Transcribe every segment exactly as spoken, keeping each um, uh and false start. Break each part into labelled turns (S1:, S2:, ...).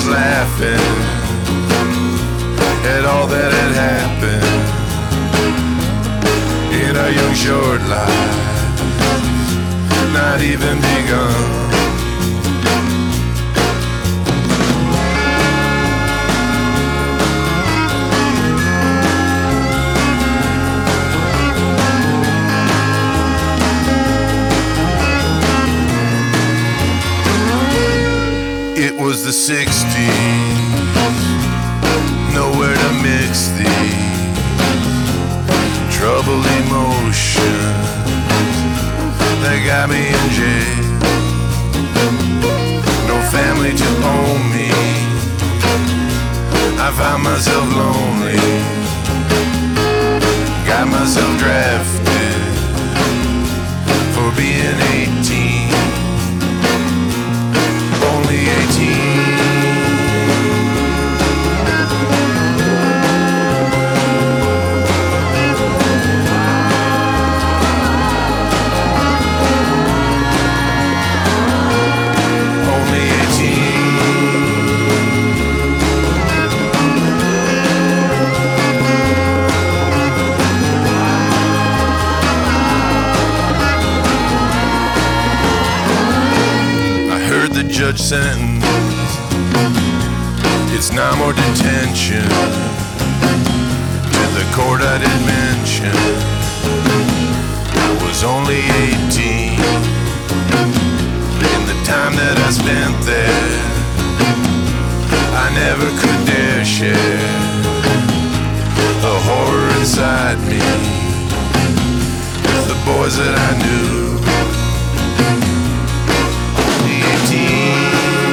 S1: laughing at all that had happened in our young short lives, not even begun. It was the sixties, nowhere to mix the troubled emotions that got me in jail. No family to own me, I found myself lonely, got myself drafted for being eighteen. Only eighteen. Only eighteen. I heard the judge sentence, it's not more detention. To the court I did mention I was only eighteen. In the time that I spent there, I never could dare share the horror inside me with the boys that I knew. Only eighteen.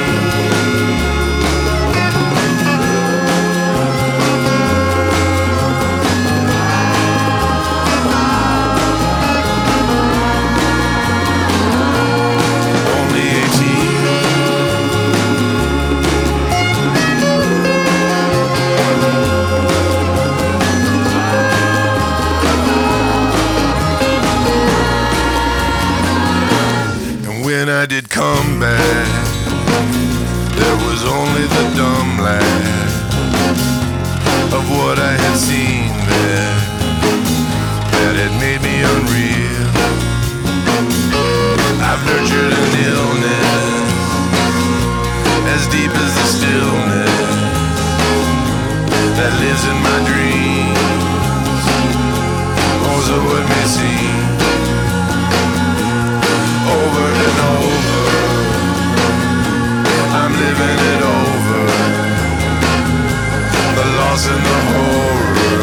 S1: When I did come back, there was only the dumb laugh of what I had seen there that had made me unreal. I've nurtured an illness as deep as the stillness that lives in my dreams. Oh, so it may seem over and over, I'm living it over, the loss and the horror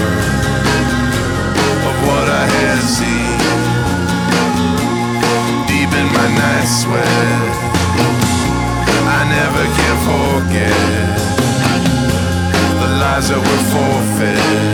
S1: of what I had seen. Deep in my night sweat, I never can forget the lies that were forfeit